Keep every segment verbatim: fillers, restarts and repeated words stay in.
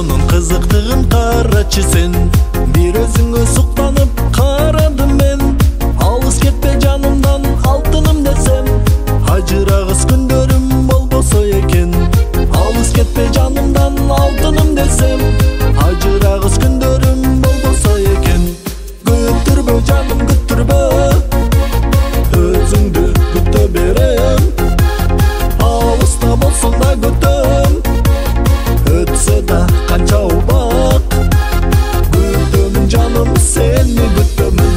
дүйнөнүн кызыктыгын карачы сен. Бир өзүңө суктанып карадым мен. Алыс кетпе жанымдан алтыным десем, ажырагыс күндөрүм болбосо экен. Алыс кетпе жанымдан алтыным десем, ажырагыс күндөрүм болбосо экен. Күттүрбө жаным, күттүрбө, өзүңдү күтө берем. Алыста болсоң да күтөм, өтсө да канча убак. Күтөмүн жаным, сени күтөмүн.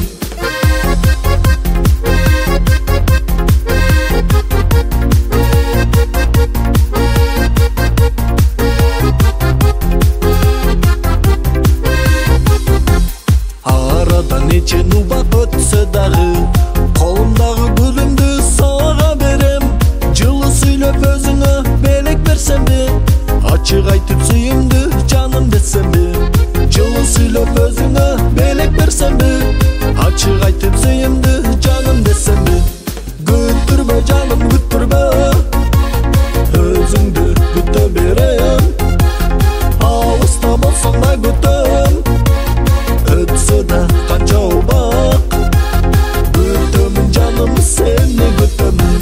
Арадан нече убак өтсө дагы, колумдагы гүлүмдү сага берем. Жылы сүйлөп өзүңө белек берсемби, ачык айтып сүйүмдү жаным десемби. Жылы сүйлөп өзүңө белек берсемби, ачык айтып сүйүмдү жаным десемби. Күттүрбө жаным, күттүрбө, өзүңдү күтө берем. Алыста болсоң да күтөм, өтсө да канча убак. Күтөмүн жаным, сени күтөмүн.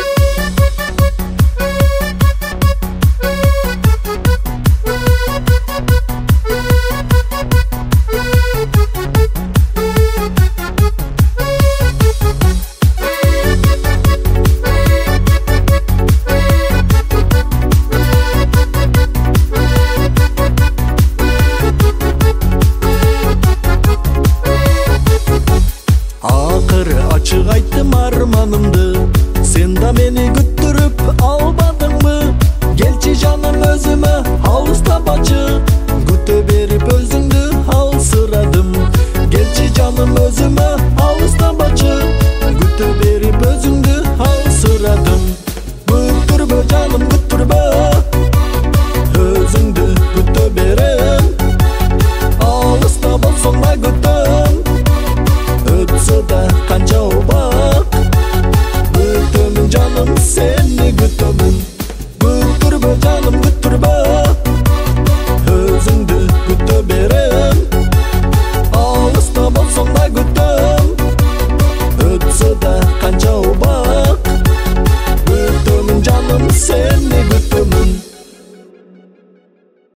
Акыры ачык айттым арманымды, сен да мени күттүрүп албадыңбы? Келчи жаным өзүмө алыстабачы, күтө берип өзүңдү алсырадым. Келчи жаным өзүмө алыстабачы, күтө берип өзүңдү алсырадым. Күттүрбө жаным, күттүрбө, өзүңдү күтө берем. Алыста болсоң да күтөм, өтсө да канча убак. Күтөмүн жаным, сени күтөмүн. Күттүрбө жаным, күттүрбө, өзүңдү күтө берем. Алыста болсоң да күтөм, өтсө да канча убак.